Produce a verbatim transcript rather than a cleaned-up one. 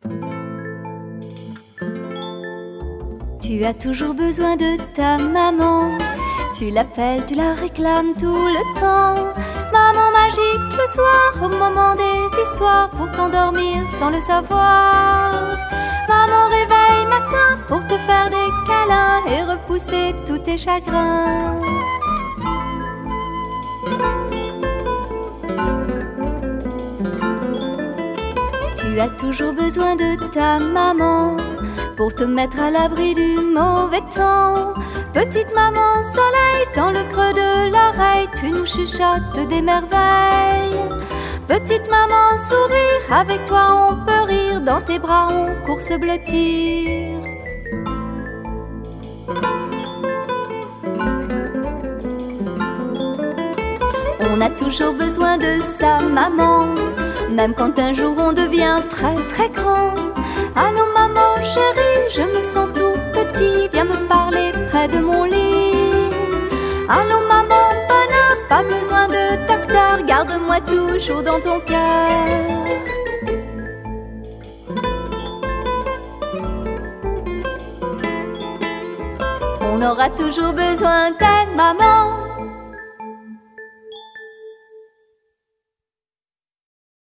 Tu as toujours besoin de ta maman. Tu l'appelles, tu la réclames tout le temps. Maman magique le soir, au moment des histoires, pour t'endormir sans le savoir. Maman réveille matin pour te faire des câlins et repousser tous tes chagrins. Tu as toujours besoin de ta maman pour te mettre à l'abri du mauvais temps. Petite maman soleil, dans le creux de l'oreille, tu nous chuchotes des merveilles. Petite maman sourire, avec toi on peut rire, dans tes bras on court se blottir. On a toujours besoin de sa maman, même quand un jour on devient très très grand. Allô maman chérie, je me sens tout petit, viens me parler près de mon lit. Allô maman bonheur, pas besoin de docteur, garde-moi toujours dans ton cœur. On aura toujours besoin des mamans,